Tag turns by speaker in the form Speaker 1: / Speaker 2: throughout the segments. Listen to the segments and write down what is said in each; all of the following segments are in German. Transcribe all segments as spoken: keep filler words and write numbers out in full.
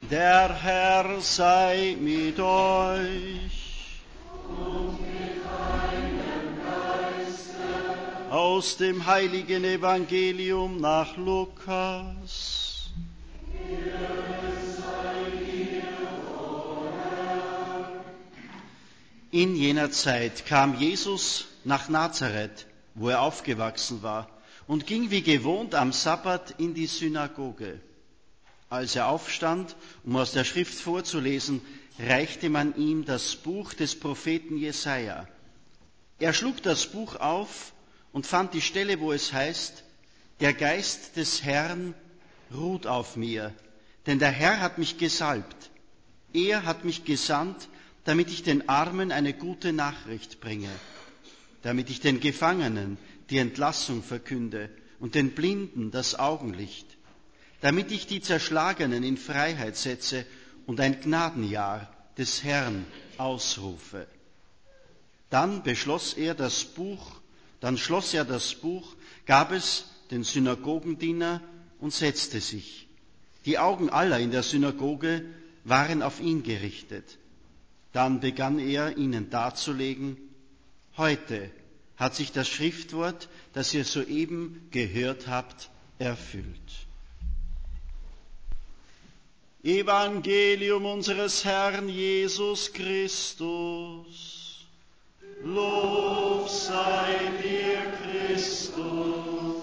Speaker 1: Der Herr sei mit euch.
Speaker 2: Und mit deinem Geiste.
Speaker 1: Aus dem heiligen Evangelium nach Lukas. In jener Zeit kam Jesus nach Nazareth, wo er aufgewachsen war, und ging wie gewohnt am Sabbat in die Synagoge. Als er aufstand, um aus der Schrift vorzulesen, reichte man ihm das Buch des Propheten Jesaja. Er schlug das Buch auf und fand die Stelle, wo es heißt: Der Geist des Herrn ruht auf mir, denn der Herr hat mich gesalbt. Er hat mich gesandt, damit ich den Armen eine gute Nachricht bringe, damit ich den Gefangenen die Entlassung verkünde und den Blinden das Augenlicht, damit ich die Zerschlagenen in Freiheit setze und ein Gnadenjahr des Herrn ausrufe. Dann beschloss er das Buch, dann schloss er das Buch, gab es den Synagogendiener und setzte sich. Die Augen aller in der Synagoge waren auf ihn gerichtet. Dann begann er, ihnen darzulegen: Heute hat sich das Schriftwort, das ihr soeben gehört habt, erfüllt. Evangelium unseres Herrn Jesus Christus. Lob sei dir, Christus.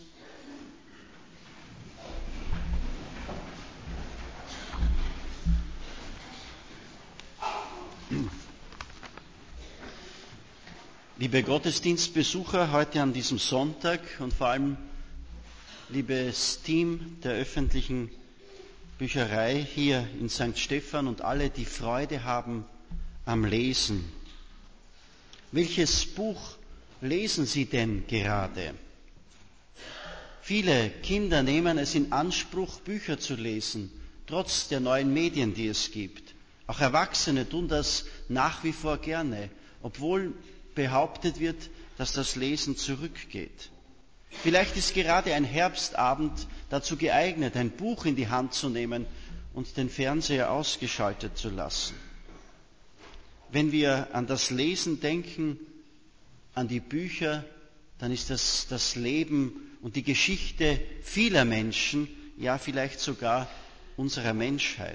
Speaker 1: Liebe Gottesdienstbesucher heute an diesem Sonntag und vor allem liebes Team der öffentlichen Bücherei hier in Sankt Stephan und alle, die Freude haben am Lesen. Welches Buch lesen Sie denn gerade? Viele Kinder nehmen es in Anspruch, Bücher zu lesen, trotz der neuen Medien, die es gibt. Auch Erwachsene tun das nach wie vor gerne, obwohl behauptet wird, dass das Lesen zurückgeht. Vielleicht ist gerade ein Herbstabend dazu geeignet, ein Buch in die Hand zu nehmen und den Fernseher ausgeschaltet zu lassen. Wenn wir an das Lesen denken, an die Bücher, dann ist das das Leben und die Geschichte vieler Menschen, ja vielleicht sogar unserer Menschheit.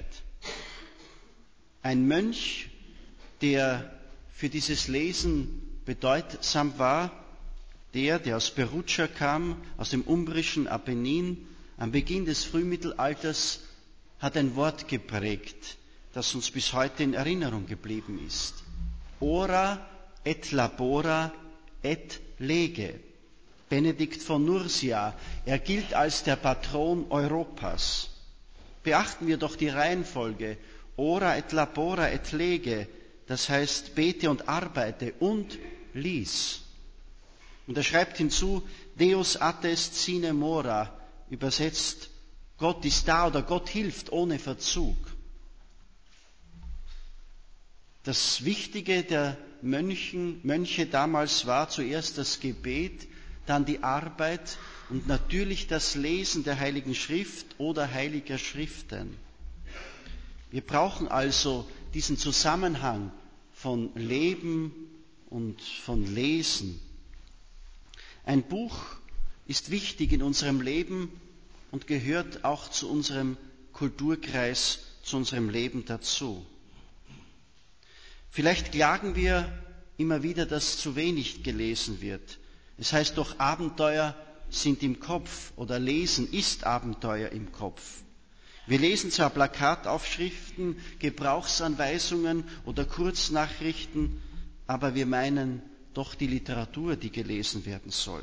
Speaker 1: Ein Mönch, der für dieses Lesen bedeutsam war, der, der aus Perugia kam, aus dem umbrischen Apennin, am Beginn des Frühmittelalters, hat ein Wort geprägt, das uns bis heute in Erinnerung geblieben ist. Ora et labora et lege. Benedikt von Nursia, er gilt als der Patron Europas. Beachten wir doch die Reihenfolge. Ora et labora et lege, das heißt bete und arbeite und lies. Und er schreibt hinzu, Deus attest sine mora, übersetzt, Gott ist da oder Gott hilft ohne Verzug. Das Wichtige der Mönchen, Mönche damals war zuerst das Gebet, dann die Arbeit und natürlich das Lesen der Heiligen Schrift oder heiliger Schriften. Wir brauchen also diesen Zusammenhang von Leben und von Lesen. Ein Buch ist wichtig in unserem Leben und gehört auch zu unserem Kulturkreis, zu unserem Leben dazu. Vielleicht klagen wir immer wieder, dass zu wenig gelesen wird. Es heißt doch, Abenteuer sind im Kopf oder Lesen ist Abenteuer im Kopf. Wir lesen zwar Plakataufschriften, Gebrauchsanweisungen oder Kurznachrichten, aber wir meinen doch die Literatur, die gelesen werden soll.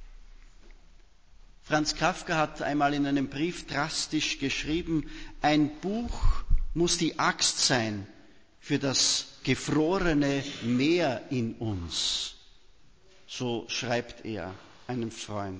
Speaker 1: Franz Kafka hat einmal in einem Brief drastisch geschrieben, ein Buch muss die Axt sein für das gefrorene Meer in uns. So schreibt er einem Freund.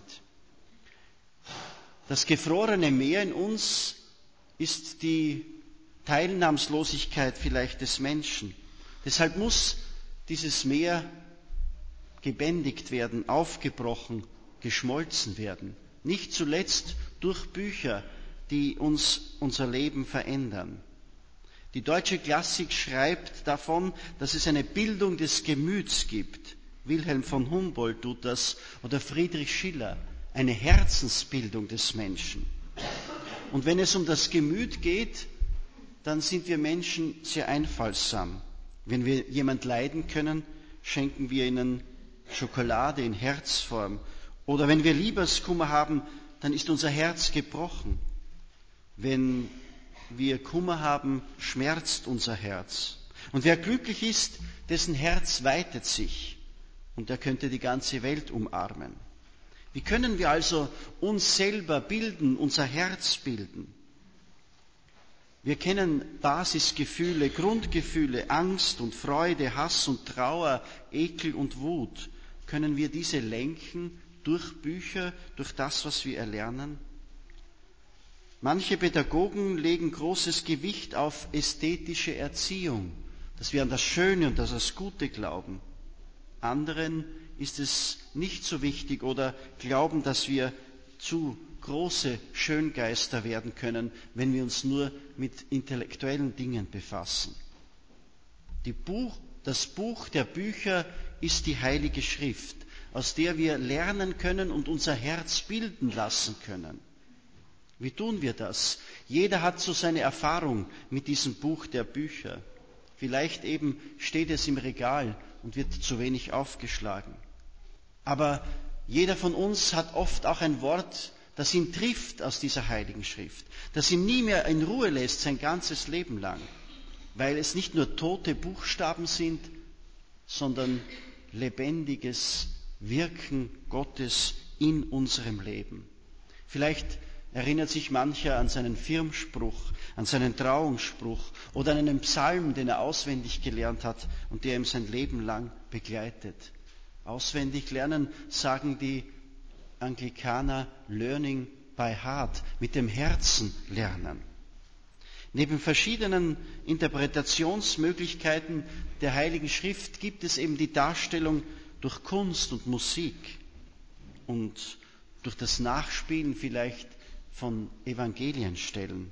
Speaker 1: Das gefrorene Meer in uns ist die Teilnahmslosigkeit vielleicht des Menschen. Deshalb muss dieses Meer gebändigt werden, aufgebrochen, geschmolzen werden. Nicht zuletzt durch Bücher, die uns unser Leben verändern. Die deutsche Klassik schreibt davon, dass es eine Bildung des Gemüts gibt. Wilhelm von Humboldt tut das oder Friedrich Schiller, eine Herzensbildung des Menschen. Und wenn es um das Gemüt geht, dann sind wir Menschen sehr einfallsam. Wenn wir jemand leiden können, schenken wir ihnen Schokolade in Herzform. Oder wenn wir Liebeskummer haben, dann ist unser Herz gebrochen. Wenn wir Kummer haben, schmerzt unser Herz. Und wer glücklich ist, dessen Herz weitet sich. Und er könnte die ganze Welt umarmen. Wie können wir also uns selber bilden, unser Herz bilden? Wir kennen Basisgefühle, Grundgefühle, Angst und Freude, Hass und Trauer, Ekel und Wut. Können wir diese lenken durch Bücher, durch das, was wir erlernen? Manche Pädagogen legen großes Gewicht auf ästhetische Erziehung, dass wir an das Schöne und das Gute glauben. Anderen ist es nicht so wichtig oder glauben, dass wir zu große Schöngeister werden können, wenn wir uns nur mit intellektuellen Dingen befassen. Die Buch, das Buch der Bücher ist die Heilige Schrift, aus der wir lernen können und unser Herz bilden lassen können. Wie tun wir das? Jeder hat so seine Erfahrung mit diesem Buch der Bücher. Vielleicht eben steht es im Regal und wird zu wenig aufgeschlagen. Aber jeder von uns hat oft auch ein Wort, das ihn trifft aus dieser Heiligen Schrift, das ihn nie mehr in Ruhe lässt sein ganzes Leben lang, weil es nicht nur tote Buchstaben sind, sondern lebendiges Wirken Gottes in unserem Leben. Vielleicht erinnert sich mancher an seinen Firmspruch, an seinen Trauungsspruch oder an einen Psalm, den er auswendig gelernt hat und der ihm sein Leben lang begleitet. Auswendig lernen, sagen die Anglikaner, learning by heart, mit dem Herzen lernen. Neben verschiedenen Interpretationsmöglichkeiten der Heiligen Schrift gibt es eben die Darstellung durch Kunst und Musik und durch das Nachspielen vielleicht von Evangelienstellen.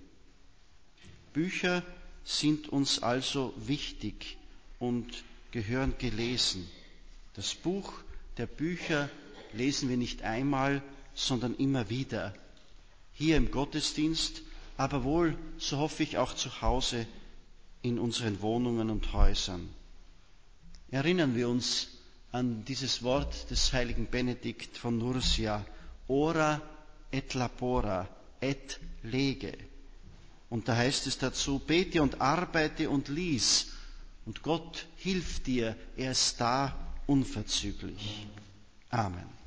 Speaker 1: Bücher sind uns also wichtig und gehören gelesen. Das Buch der Bücher lesen wir nicht einmal, sondern immer wieder. Hier im Gottesdienst, aber wohl, so hoffe ich, auch zu Hause in unseren Wohnungen und Häusern. Erinnern wir uns an dieses Wort des heiligen Benedikt von Nursia, ora et labora et lege. Und da heißt es dazu, bete und arbeite und lies. Und Gott hilft dir, er ist da unverzüglich. Amen.